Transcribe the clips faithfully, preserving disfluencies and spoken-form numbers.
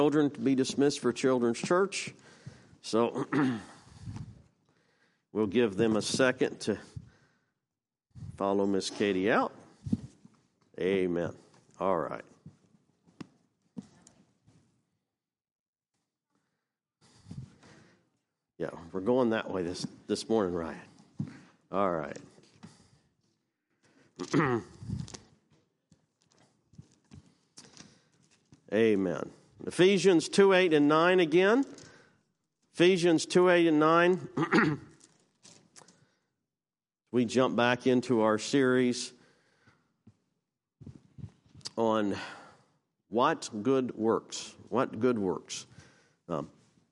Children to be dismissed for Children's Church. So we'll give them a second to follow Miss Katie out. Amen. All right. Yeah, we're going that way this, this morning, Ryan. All right. Amen. Ephesians two, eight, and nine again. Ephesians two, eight, and nine. We jump back into our series on what good works. What good works. Um,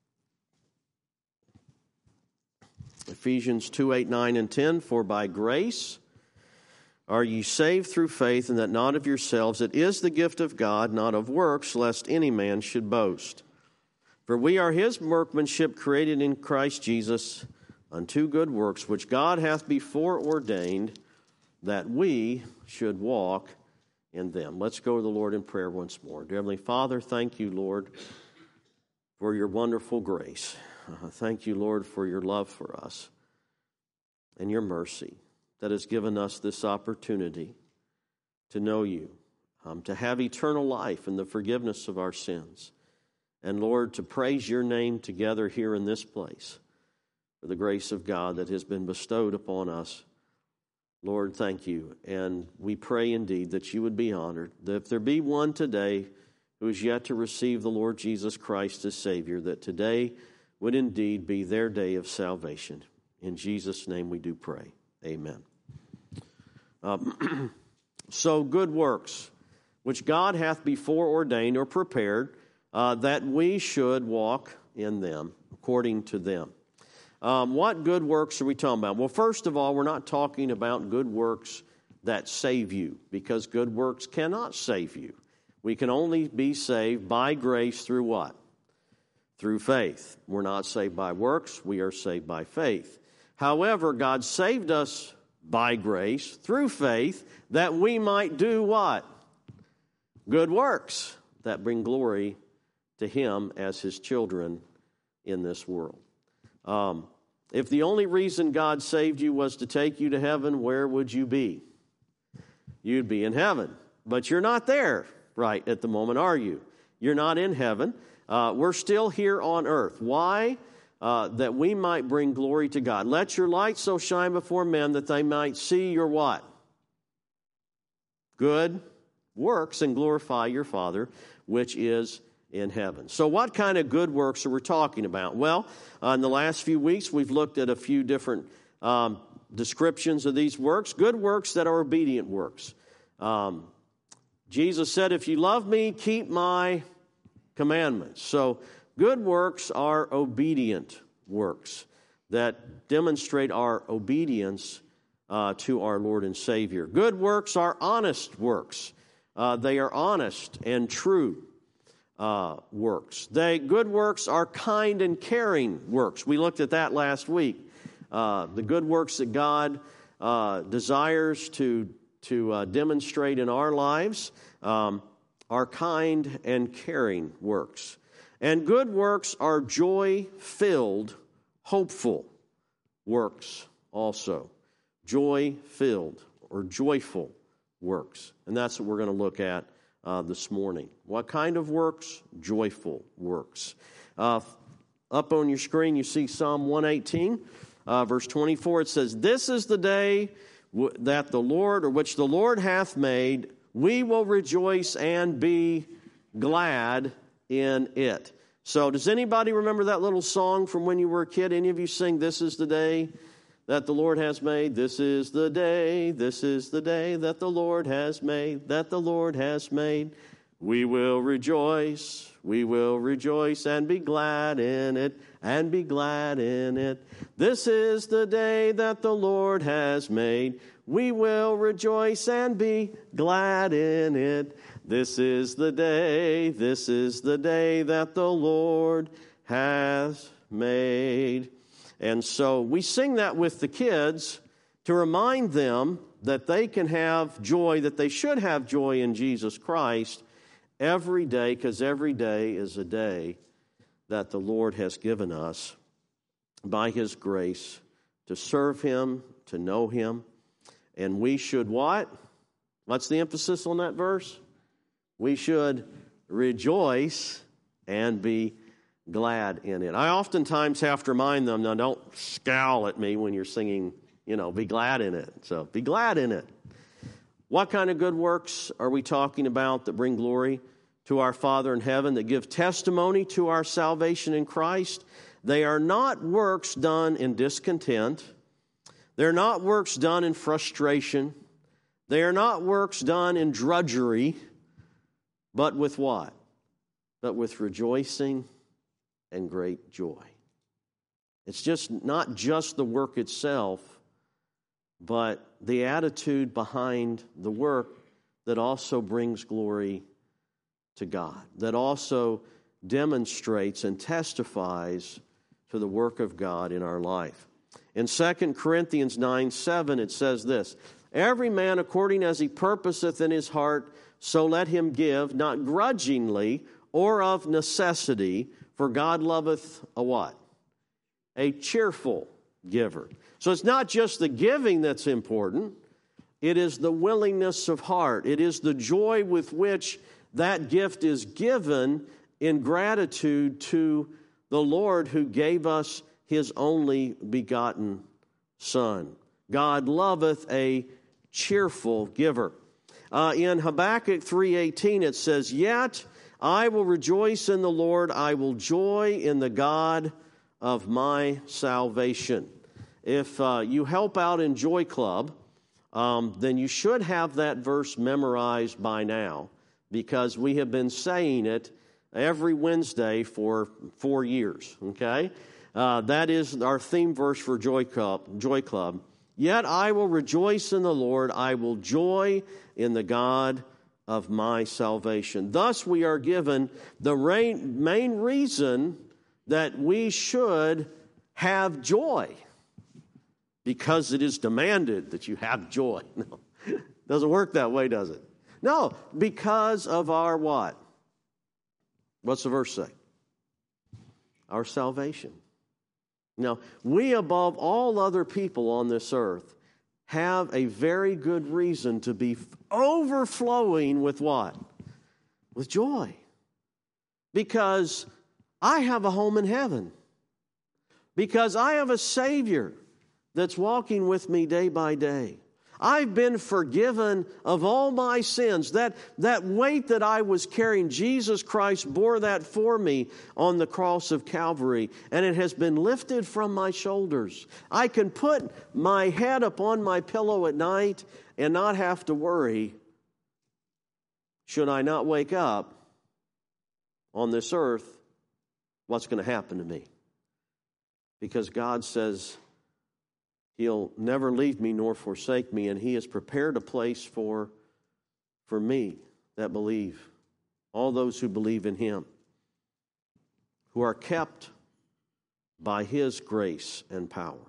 Ephesians two, eight, nine, and ten. For by grace are ye saved through faith, and that not of yourselves. It is the gift of God, not of works, lest any man should boast. For we are his workmanship, created in Christ Jesus, unto good works, which God hath before ordained, that we should walk in them. Let's go to the Lord in prayer once more. Dear Heavenly Father, thank you, Lord, for your wonderful grace. Uh, thank you, Lord, for your love for us and your mercy that has given us this opportunity to know you, um, to have eternal life and the forgiveness of our sins. And Lord, to praise your name together here in this place for the grace of God that has been bestowed upon us. Lord, thank you. And we pray indeed that you would be honored, that if there be one today who is yet to receive the Lord Jesus Christ as Savior, that today would indeed be their day of salvation. In Jesus' name we do pray. Amen. Um, so good works, which God hath before ordained or prepared, uh, that we should walk in them, according to them. Um, what good works are we talking about? Well, first of all, we're not talking about good works that save you, because good works cannot save you. We can only be saved by grace through what? Through faith. We're not saved by works, we are saved by faith. However, God saved us by grace, through faith, that we might do what? Good works that bring glory to Him as His children in this world. Um, if the only reason God saved you was to take you to heaven, where would you be? You'd be in heaven. But you're not there right at the moment, are you? You're not in heaven. Uh, we're still here on earth. Why? Uh, that we might bring glory to God. Let your light so shine before men that they might see your what? Good works, and glorify your Father which is in heaven. So what kind of good works are we talking about? Well, uh, in the last few weeks, we've looked at a few different um, descriptions of these works. Good works that are obedient works. Um, Jesus said, if you love me, keep my commandments. So good works are obedient works that demonstrate our obedience uh, to our Lord and Savior. Good works are honest works. Uh, they are honest and true uh, works. They good works are kind and caring works. We looked at that last week. Uh, the good works that God uh, desires to to uh, demonstrate in our lives um, are kind and caring works. And good works are joy-filled, hopeful works also. Joy-filled or joyful works. And that's what we're going to look at uh, this morning. What kind of works? Joyful works. Uh, up on your screen, you see Psalm one eighteen, uh, verse twenty-four. It says, this is the day w- that the Lord, or which the Lord hath made. We will rejoice and be glad in it. So does anybody remember that little song from when you were a kid? Any of you sing, this is the day that the Lord has made? This is the day, this is the day that the Lord has made, that the Lord has made. We will rejoice, we will rejoice and be glad in it, and be glad in it. This is the day that the Lord has made. We will rejoice and be glad in it. This is the day, this is the day that the Lord has made. And so we sing that with the kids to remind them that they can have joy, that they should have joy in Jesus Christ, every day, because every day is a day that the Lord has given us by His grace to serve Him, to know Him. And we should what? What's the emphasis on that verse? We should rejoice and be glad in it. I oftentimes have to remind them, now don't scowl at me when you're singing, you know, be glad in it. So be glad in it. What kind of good works are we talking about that bring glory to our Father in heaven, that give testimony to our salvation in Christ? They are not works done in discontent. They're not works done in frustration. They are not works done in drudgery, but with what? But with rejoicing and great joy. It's just not just the work itself, but the attitude behind the work that also brings glory to God, that also demonstrates and testifies to the work of God in our life. In Second Corinthians nine seven, it says this, every man according as he purposeth in his heart, so let him give, not grudgingly or of necessity, for God loveth a what? A cheerful giver. So it's not just the giving that's important. It is the willingness of heart. It is the joy with which that gift is given in gratitude to the Lord who gave us His only begotten Son. God loveth a cheerful giver. Uh, in Habakkuk three eighteen it says, yet I will rejoice in the Lord, I will joy in the God of my salvation. If uh, you help out in Joy Club, um, then you should have that verse memorized by now, because we have been saying it every Wednesday for four years, okay? Uh, that is our theme verse for Joy Club, Joy Club. Yet I will rejoice in the Lord, I will joy in the God of my salvation. Thus we are given the main reason that we should have joy, because it is demanded that you have joy. No, it doesn't work that way, does it? No, because of our what? What's the verse say? Our salvation. Now, we above all other people on this earth have a very good reason to be overflowing with what? With joy. Because I have a home in heaven. Because I have a Savior that's walking with me day by day. I've been forgiven of all my sins. That, that weight that I was carrying, Jesus Christ bore that for me on the cross of Calvary, and it has been lifted from my shoulders. I can put my head upon my pillow at night and not have to worry, should I not wake up on this earth, what's going to happen to me? Because God says He'll never leave me nor forsake me, and He has prepared a place for, for me that believe, all those who believe in Him, who are kept by His grace and power.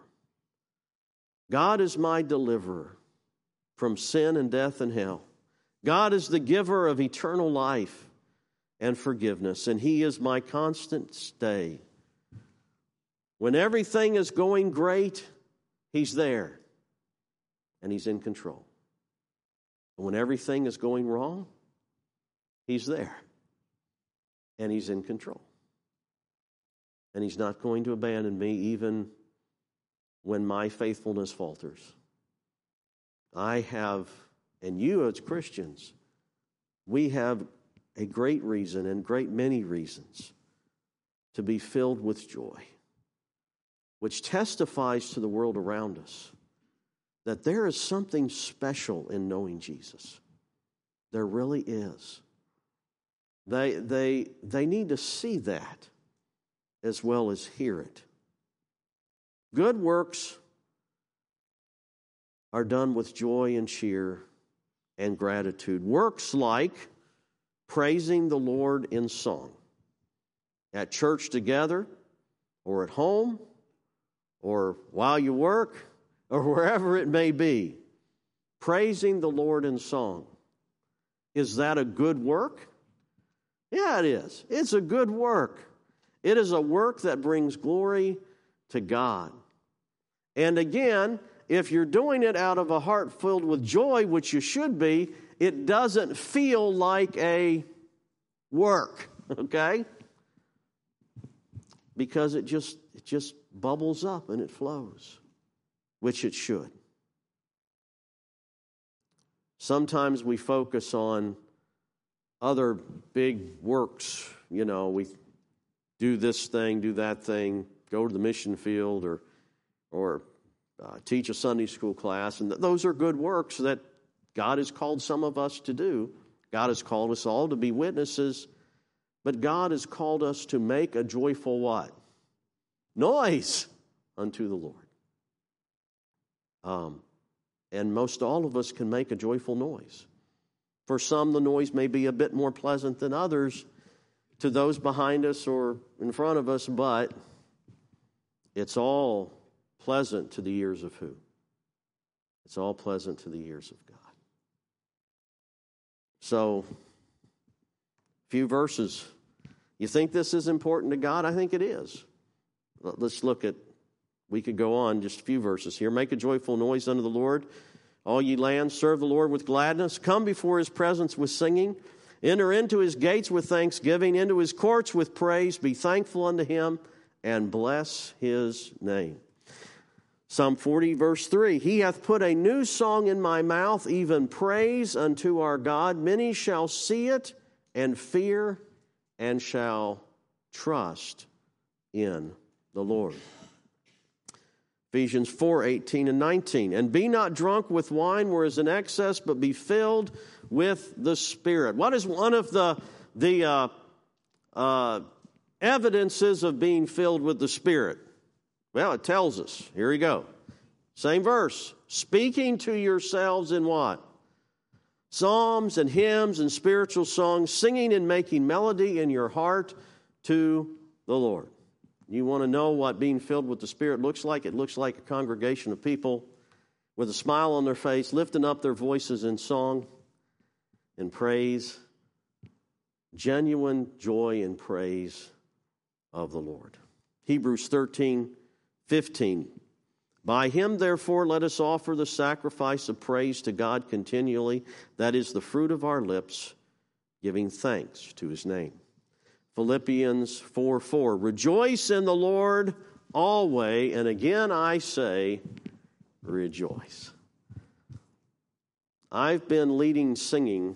God is my deliverer from sin and death and hell. God is the giver of eternal life and forgiveness, and He is my constant stay. When everything is going great, He's there, and He's in control. And when everything is going wrong, He's there, and He's in control. And He's not going to abandon me even when my faithfulness falters. I have, and you as Christians, we have a great reason and great many reasons to be filled with joy, which testifies to the world around us that there is something special in knowing Jesus. There really is. They, they, they need to see that as well as hear it. Good works are done with joy and cheer and gratitude. Works like praising the Lord in song, at church together, or at home, or while you work, or wherever it may be. Praising the Lord in song. Is that a good work? Yeah, it is. It's a good work. It is a work that brings glory to God. And again, if you're doing it out of a heart filled with joy, which you should be, it doesn't feel like a work, okay? Because it just it just bubbles up and it flows, which it should. Sometimes we focus on other big works, you know, we do this thing, do that thing, go to the mission field, or or uh, teach a Sunday school class, and th- those are good works that God has called some of us to do. God has called us all to be witnesses, but God has called us to make a joyful what? Noise unto the Lord. Um, and most all of us can make a joyful noise. For some, the noise may be a bit more pleasant than others to those behind us or in front of us, but it's all pleasant to the ears of who? It's all pleasant to the ears of God. So, few verses. You think this is important to God? I think it is. Let's look at, we could go on just a few verses here. Make a joyful noise unto the Lord, all ye lands, serve the Lord with gladness. Come before his presence with singing. Enter into his gates with thanksgiving, into his courts with praise. Be thankful unto him and bless his name. Psalm forty, verse three, he hath put a new song in my mouth, even praise unto our God. Many shall see it and fear and shall trust in the Lord. Ephesians four, eighteen and nineteen. And be not drunk with wine where is an excess, but be filled with the Spirit. What is one of the, the uh, uh, evidences of being filled with the Spirit? Well, it tells us. Here we go. Same verse. Speaking to yourselves in what? Psalms and hymns and spiritual songs, singing and making melody in your heart to the Lord. You want to know what being filled with the Spirit looks like? It looks like a congregation of people with a smile on their face, lifting up their voices in song and praise, genuine joy and praise of the Lord. Hebrews thirteen, fifteen. By him, therefore, let us offer the sacrifice of praise to God continually. That is the fruit of our lips, giving thanks to his name. Philippians four four, rejoice in the Lord always, and again I say, rejoice. I've been leading singing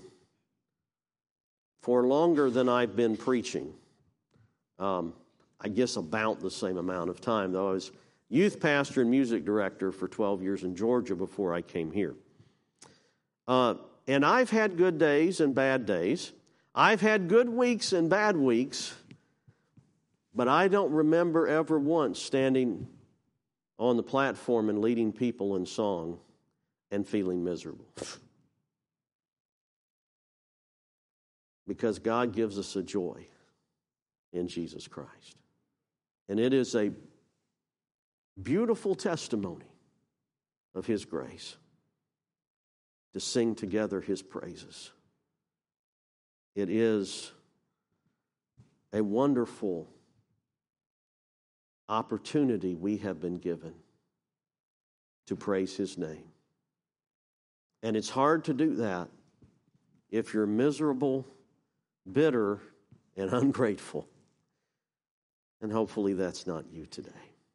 for longer than I've been preaching. Um, I guess about the same amount of time, though. I was youth pastor and music director for twelve years in Georgia before I came here. Uh, and I've had good days and bad days. I've had good weeks and bad weeks, but I don't remember ever once standing on the platform and leading people in song and feeling miserable. Because God gives us a joy in Jesus Christ. And it is a beautiful testimony of his grace to sing together his praises. It is a wonderful opportunity we have been given to praise his name. And it's hard to do that if you're miserable, bitter, and ungrateful. And hopefully that's not you today.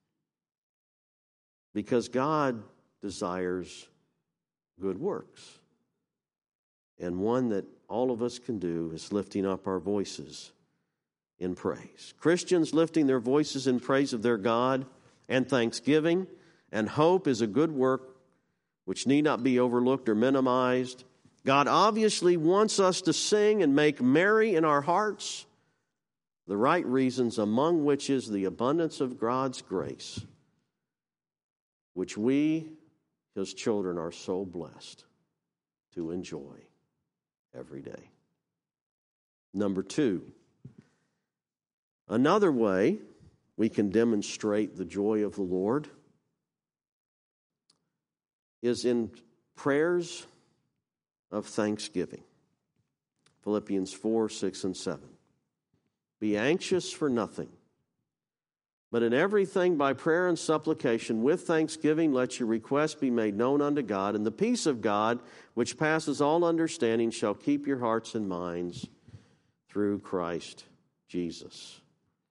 Because God desires good works. And one that all of us can do is lifting up our voices in praise. Christians lifting their voices in praise of their God and thanksgiving and hope is a good work which need not be overlooked or minimized. God obviously wants us to sing and make merry in our hearts, the right reasons, among which is the abundance of God's grace, which we, his children, are so blessed to enjoy every day. Number two, another way we can demonstrate the joy of the Lord is in prayers of thanksgiving. Philippians four, six, and seven. Be anxious for nothing, but in everything by prayer and supplication with thanksgiving let your requests be made known unto God, and the peace of God, which passes all understanding, shall keep your hearts and minds through Christ Jesus.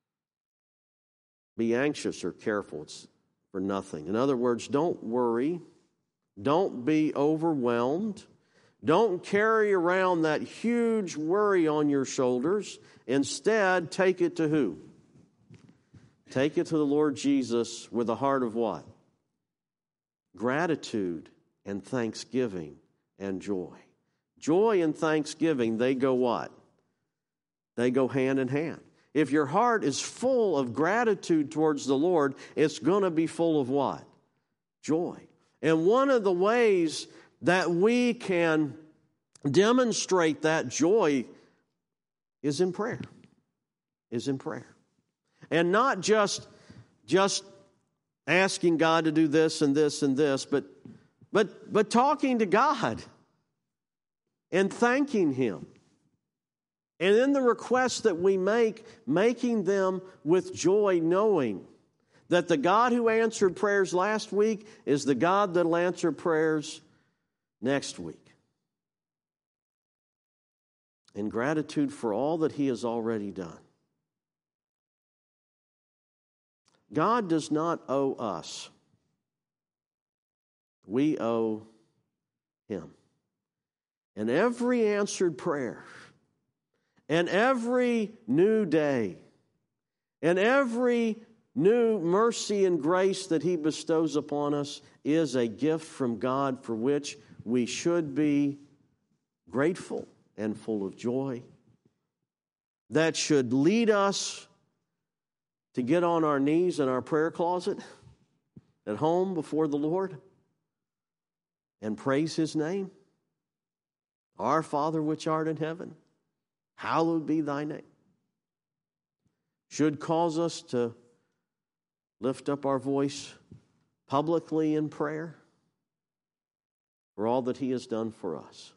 Be anxious or careful for nothing. In other words, don't worry. Don't be overwhelmed. Don't carry around that huge worry on your shoulders. Instead, take it to who? Take it to the Lord Jesus with a heart of what? Gratitude and thanksgiving and joy. Joy and thanksgiving, they go what? They go hand in hand. If your heart is full of gratitude towards the Lord, it's going to be full of what? Joy. And one of the ways that we can demonstrate that joy is in prayer. Is in prayer. And not just, just asking God to do this and this and this, but, but, but talking to God and thanking Him. And in the requests that we make, making them with joy, knowing that the God who answered prayers last week is the God that will answer prayers next week. And gratitude for all that He has already done. God does not owe us. We owe Him. And every answered prayer, and every new day, and every new mercy and grace that He bestows upon us is a gift from God for which we should be grateful and full of joy. That should lead us to get on our knees in our prayer closet at home before the Lord and praise His name. Our Father which art in heaven, hallowed be Thy name. Should cause us to lift up our voice publicly in prayer for all that He has done for us.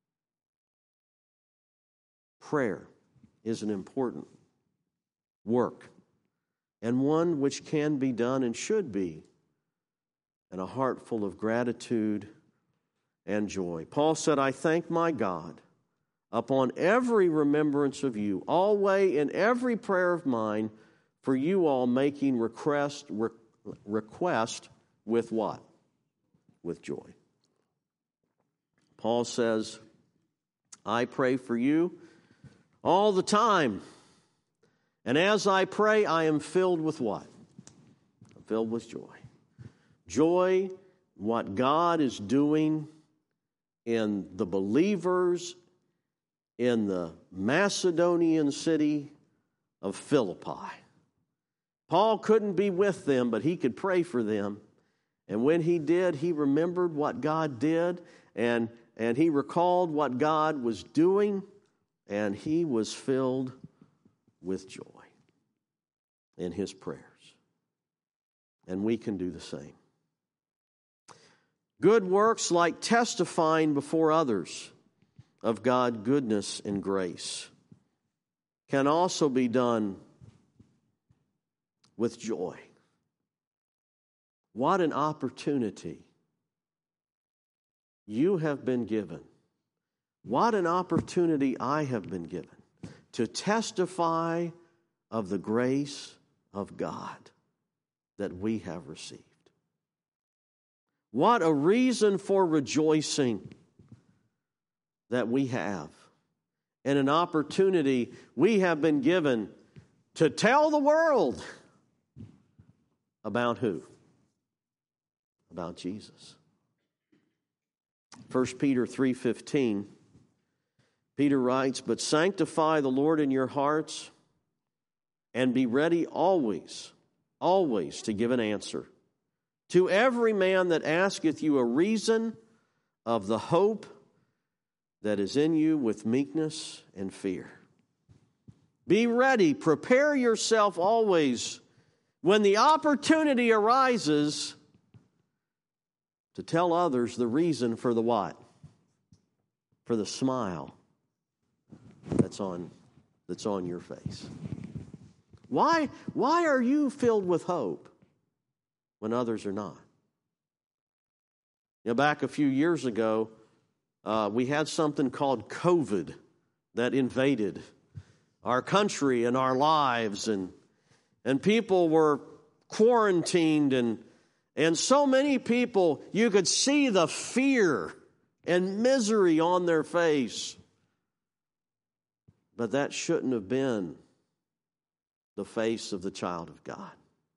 Prayer is an important work, and one which can be done and should be in a heart full of gratitude and joy. Paul said, I thank my God upon every remembrance of you, always in every prayer of mine, for you all making request, re- request with what? With joy. Paul says, I pray for you all the time. And as I pray, I am filled with what? I'm filled with joy. Joy, what God is doing in the believers in the Macedonian city of Philippi. Paul couldn't be with them, but he could pray for them. And when he did, he remembered what God did, and, and he recalled what God was doing, and he was filled with joy in his prayers. And we can do the same. Good works, like testifying before others of God's goodness and grace, can also be done with joy. What an opportunity you have been given. What an opportunity I have been given to testify of the grace of God that we have received. What a reason for rejoicing that we have, and an opportunity we have been given to tell the world about who? About Jesus. First Peter three fifteen, Peter writes, but sanctify the Lord in your hearts, and be ready always, always to give an answer to every man that asketh you a reason of the hope that is in you with meekness and fear. Be ready, prepare yourself always when the opportunity arises to tell others the reason for the what? For the smile that's on, that's on your face. Why, why are you filled with hope when others are not? You know, back a few years ago, uh, we had something called COVID that invaded our country and our lives, and and people were quarantined, and and so many people, you could see the fear and misery on their face. But that shouldn't have been the face of the child of God,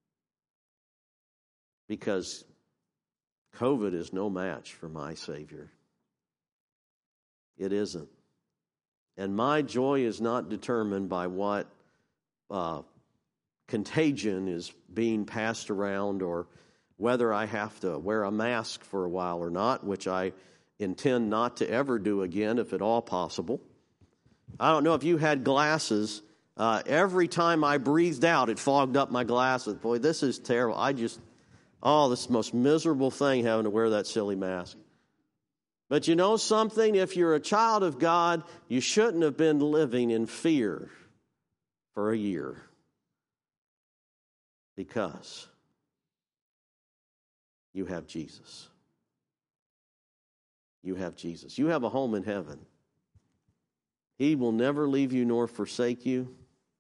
because COVID is no match for my Savior. It isn't. And my joy is not determined by what uh, contagion is being passed around, or whether I have to wear a mask for a while or not, which I intend not to ever do again if at all possible. I don't know if you had glasses. Uh, every time I breathed out, it fogged up my glasses. Boy, this is terrible. I just, oh, this is the most miserable thing, having to wear that silly mask. But you know something? If you're a child of God, you shouldn't have been living in fear for a year. Because you have Jesus. You have Jesus. You have a home in heaven. He will never leave you nor forsake you.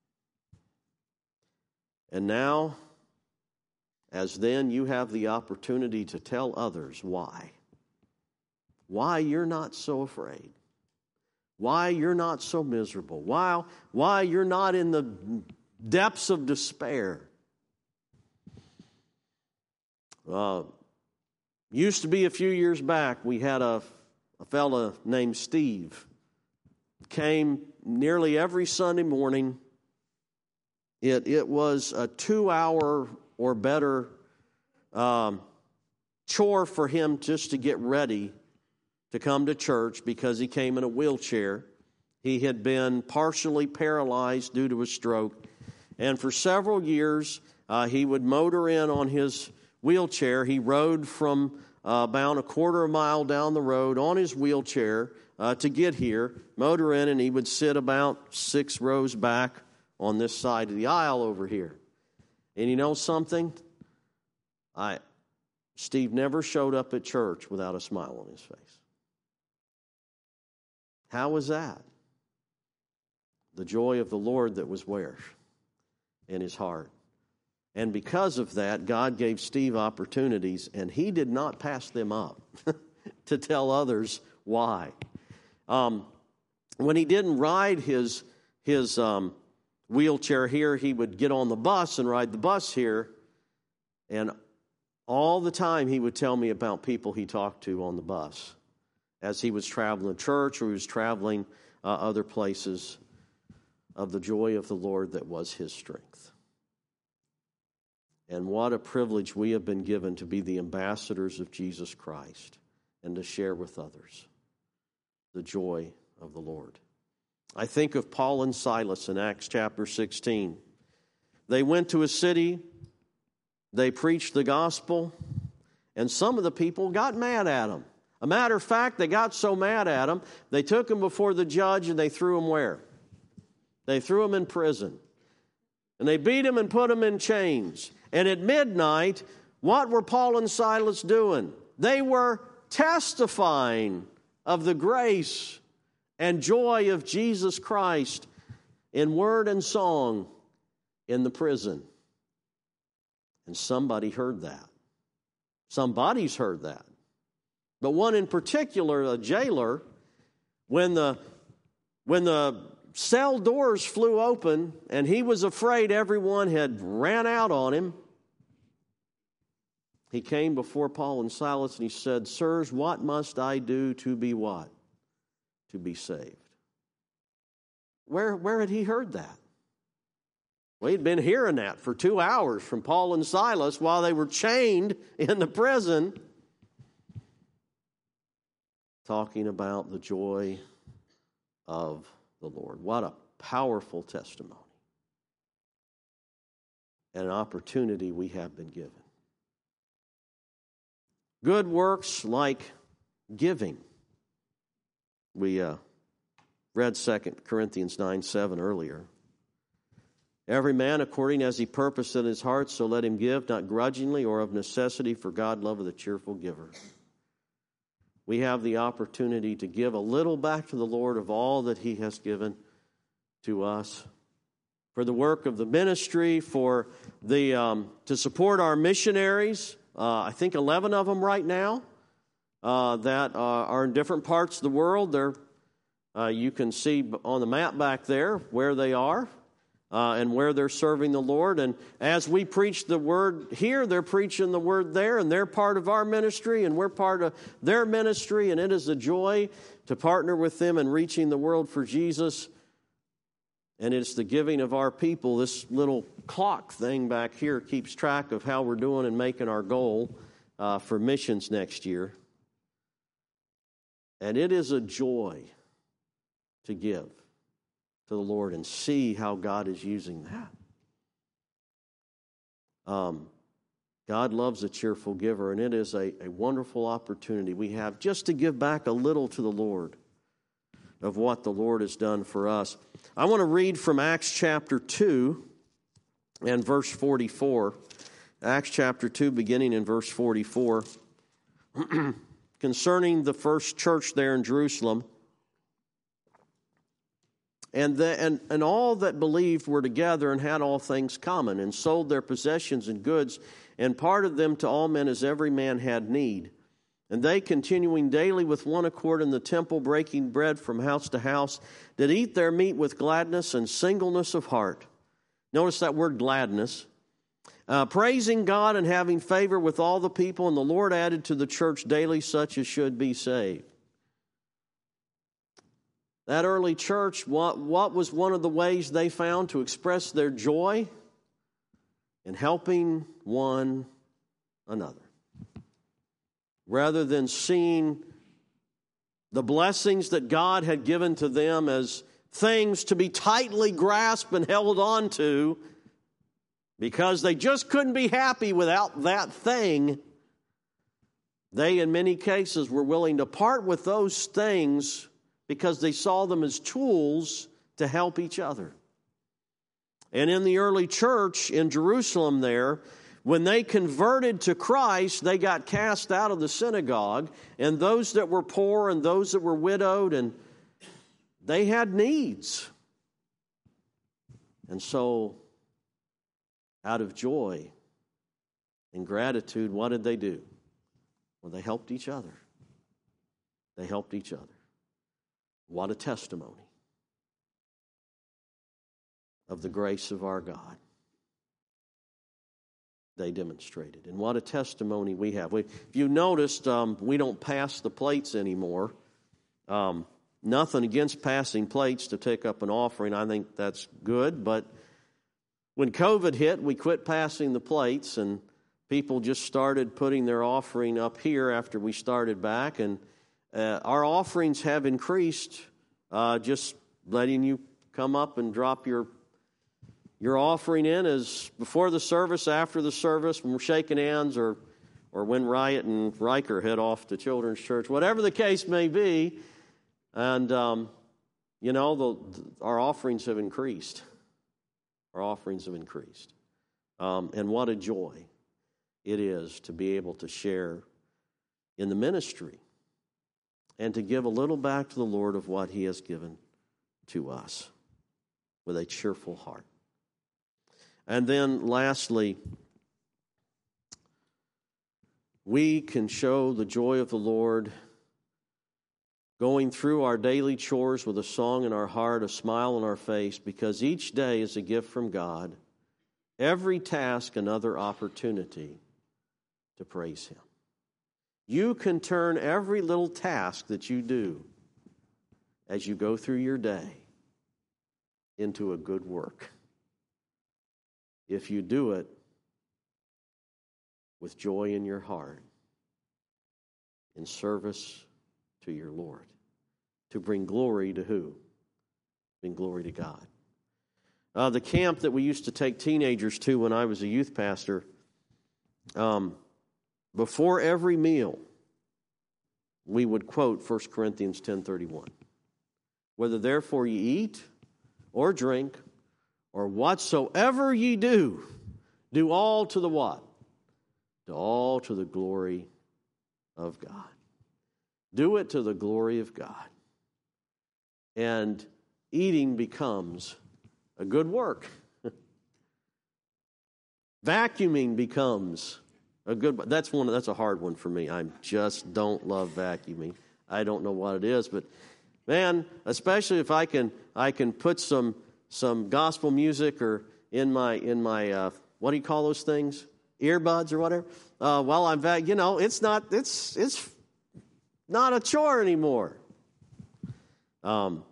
And now, as then, you have the opportunity to tell others why. Why you're not so afraid. Why you're not so miserable. Why, why you're not in the depths of despair. Uh, used to be a few years back, we had a, a fella named Steve. Came nearly every Sunday morning. It, it was a two-hour or better um, chore for him just to get ready to come to church, because he came in a wheelchair. He had been partially paralyzed due to a stroke. And for several years, uh, he would motor in on his wheelchair. He rode from uh, about a quarter of a mile down the road on his wheelchair uh, to get here, motor in, and he would sit about six rows back on this side of the aisle over here. And you know something? I, Steve never showed up at church without a smile on his face. How was that? The joy of the Lord that was where? In his heart. And because of that, God gave Steve opportunities, and he did not pass them up to tell others why. Um, when he didn't ride his, his um, wheelchair here, he would get on the bus and ride the bus here, and all the time he would tell me about people he talked to on the bus as he was traveling to church or he was traveling uh, other places, of the joy of the Lord that was his strength. And what a privilege we have been given to be the ambassadors of Jesus Christ and to share with others the joy of the Lord. I think of Paul and Silas in Acts chapter sixteen. They went to a city, they preached the gospel, and some of the people got mad at them. A matter of fact, they got so mad at them, they took them before the judge and they threw them where? They threw them in prison. And they beat them and put them in chains. And at midnight, what were Paul and Silas doing? They were testifying of the grace and joy of Jesus Christ in word and song in the prison. And somebody heard that. Somebody's heard that. But one in particular, a jailer, when the when the cell doors flew open and he was afraid everyone had ran out on him, he came before Paul and Silas and he said, "Sirs, what must I do to be what? To be saved." Where, where had he heard that? Well, he'd been hearing that for two hours from Paul and Silas while they were chained in the prison, talking about the joy of the Lord. What a powerful testimony and an opportunity we have been given. Good works like giving. We uh, read Second Corinthians nine seven earlier. Every man according as he purposed in his heart, so let him give, not grudgingly or of necessity, for God loveth a cheerful giver. We have the opportunity to give a little back to the Lord of all that he has given to us, for the work of the ministry, for the um, to support our missionaries. Uh, I think eleven of them right now uh, that uh, are in different parts of the world. They're, uh, you can see on the map back there where they are uh, and where they're serving the Lord. And as we preach the word here, they're preaching the word there, and they're part of our ministry, and we're part of their ministry, and it is a joy to partner with them in reaching the world for Jesus. And it's the giving of our people. This little clock thing back here keeps track of how we're doing and making our goal uh, for missions next year. And it is a joy to give to the Lord and see how God is using that. Um, God loves a cheerful giver, and it is a, a wonderful opportunity we have just to give back a little to the Lord of what the Lord has done for us. I want to read from Acts chapter two and verse forty-four. Acts chapter two, beginning in verse forty-four, concerning the first church there in Jerusalem. And, the, and, and all that believed were together and had all things common, and sold their possessions and goods, and parted them to all men as every man had need. And they, continuing daily with one accord in the temple, breaking bread from house to house, did eat their meat with gladness and singleness of heart. Notice that word gladness. Uh, praising God and having favor with all the people, and the Lord added to the church daily such as should be saved. That early church, what, what was one of the ways they found to express their joy? In helping one another. Rather than seeing the blessings that God had given to them as things to be tightly grasped and held on to, because they just couldn't be happy without that thing, they in many cases were willing to part with those things because they saw them as tools to help each other. And in the early church in Jerusalem there, when they converted to Christ, they got cast out of the synagogue, and those that were poor and those that were widowed, and they had needs. And so, out of joy and gratitude, what did they do? Well, they helped each other. They helped each other. What a testimony of the grace of our God. They demonstrated. And what a testimony we have. We, if you noticed, um, we don't pass the plates anymore. Um, nothing against passing plates to take up an offering. I think that's good. But when COVID hit, we quit passing the plates, and people just started putting their offering up here after we started back. And uh, our offerings have increased, uh, just letting you come up and drop your Your offering in is before the service, after the service, when we're shaking hands, or or when Riot and Riker head off to Children's Church, whatever the case may be. And, um, you know, the, the, our offerings have increased. Our offerings have increased. Um, and what a joy it is to be able to share in the ministry and to give a little back to the Lord of what He has given to us with a cheerful heart. And then lastly, we can show the joy of the Lord going through our daily chores with a song in our heart, a smile on our face, because each day is a gift from God. Every task another opportunity to praise Him. You can turn every little task that you do as you go through your day into a good work, if you do it with joy in your heart, in service to your Lord, to bring glory to who? Bring glory to God. Uh, the camp that we used to take teenagers to when I was a youth pastor, um, before every meal, we would quote First Corinthians ten thirty-one. Whether therefore you eat or drink or whatsoever ye do, do all to the what? Do all to the glory of God. Do it to the glory of God. And eating becomes a good work. Vacuuming becomes a good, that's one, that's a hard one for me. I just don't love vacuuming. I don't know what it is, but man, especially if I can, I can put some some gospel music or in my in my uh, what do you call those things? Earbuds or whatever. Uh, while I'm vac, you know, it's not it's it's not a chore anymore. Um,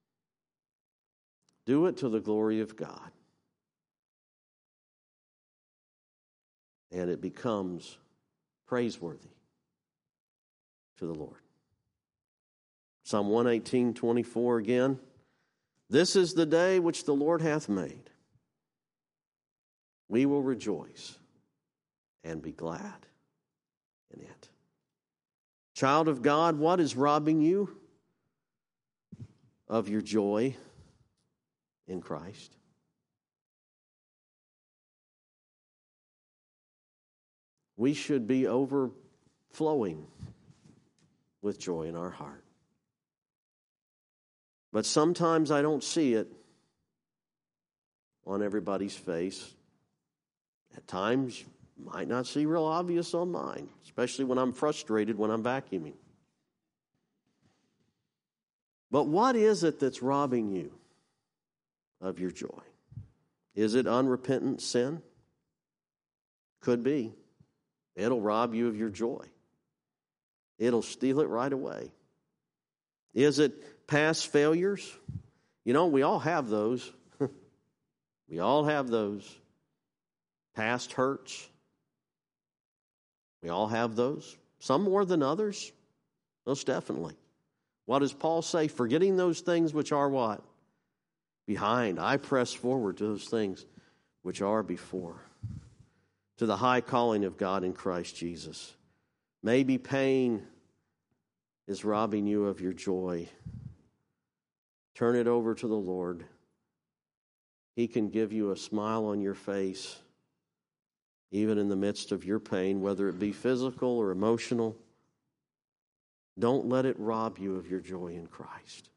do it to the glory of God, and it becomes praiseworthy to the Lord. Psalm one eighteen, twenty-four again. This is the day which the Lord hath made. We will rejoice and be glad in it. Child of God, what is robbing you of your joy in Christ? We should be overflowing with joy in our heart. But sometimes I don't see it on everybody's face. At times, you might not see real obvious on mine, especially when I'm frustrated when I'm vacuuming. But what is it that's robbing you of your joy? Is it unrepentant sin? Could be. It'll rob you of your joy. It'll steal it right away. Is it past failures? You know, we all have those. We all have those. Past hurts. We all have those. Some more than others. Most definitely. What does Paul say? Forgetting those things which are what? Behind. I press forward to those things which are before. To the high calling of God in Christ Jesus. Maybe pain is robbing you of your joy. Turn it over to the Lord. He can give you a smile on your face, even in the midst of your pain, whether it be physical or emotional. Don't let it rob you of your joy in Christ.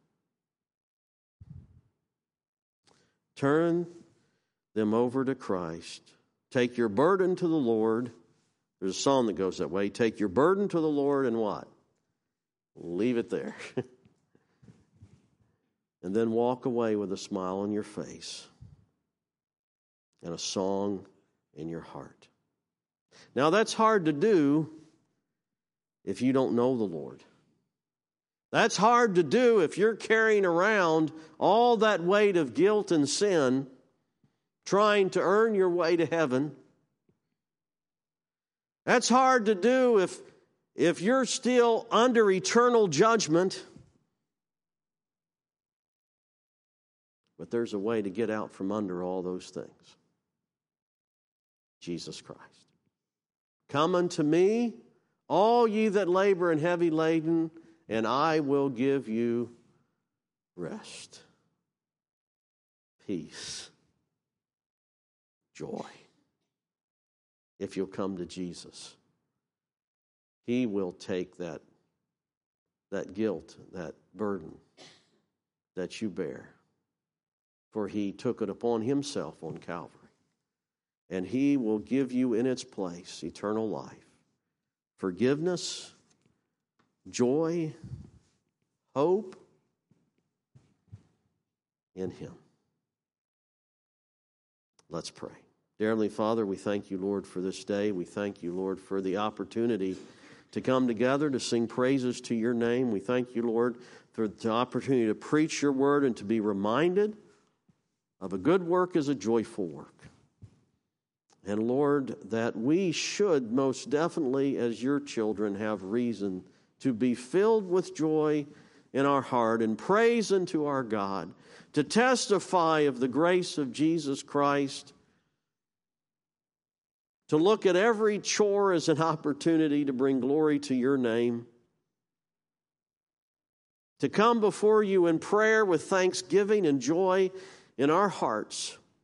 Turn them over to Christ. Take your burden to the Lord. There's a song that goes that way. Take your burden to the Lord and what? Leave it there. And then walk away with a smile on your face and a song in your heart. Now that's hard to do if you don't know the Lord. That's hard to do if you're carrying around all that weight of guilt and sin, trying to earn your way to heaven. That's hard to do if, if you're still under eternal judgment. But there's a way to get out from under all those things. Jesus Christ. Come unto me, all ye that labor and heavy laden, and I will give you rest, peace, joy. If you'll come to Jesus, He will take that, that guilt, that burden that you bear. For He took it upon Himself on Calvary. And He will give you in its place eternal life, forgiveness, joy, hope in Him. Let's pray. Dear Heavenly Father, we thank you, Lord, for this day. We thank you, Lord, for the opportunity to come together to sing praises to your name. We thank you, Lord, for the opportunity to preach your word and to be reminded of a good work is a joyful work. And Lord, that we should most definitely, as your children, have reason to be filled with joy in our heart and praise unto our God, to testify of the grace of Jesus Christ, to look at every chore as an opportunity to bring glory to your name, to come before you in prayer with thanksgiving and joy in our hearts,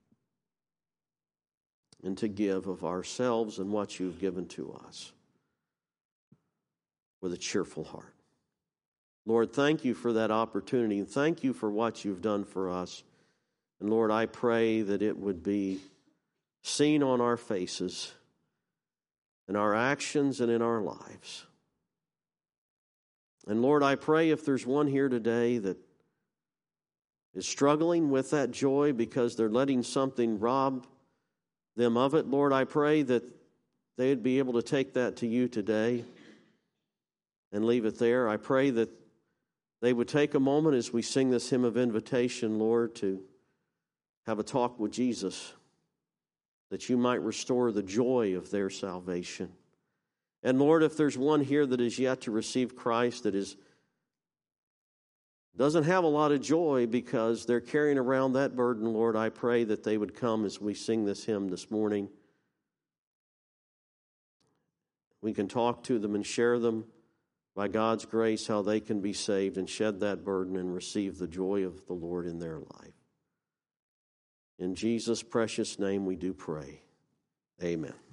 and to give of ourselves and what you've given to us with a cheerful heart. Lord, thank you for that opportunity, and thank you for what you've done for us. And Lord, I pray that it would be seen on our faces, in our actions, and in our lives. And Lord, I pray if there's one here today that is struggling with that joy because they're letting something rob them of it, Lord, I pray that they'd be able to take that to you today and leave it there. I pray that they would take a moment as we sing this hymn of invitation, Lord, to have a talk with Jesus, that you might restore the joy of their salvation. And Lord, if there's one here that is yet to receive Christ that is doesn't have a lot of joy because they're carrying around that burden, Lord, I pray that they would come as we sing this hymn this morning. We can talk to them and share them by God's grace how they can be saved and shed that burden and receive the joy of the Lord in their life. In Jesus' precious name we do pray. Amen.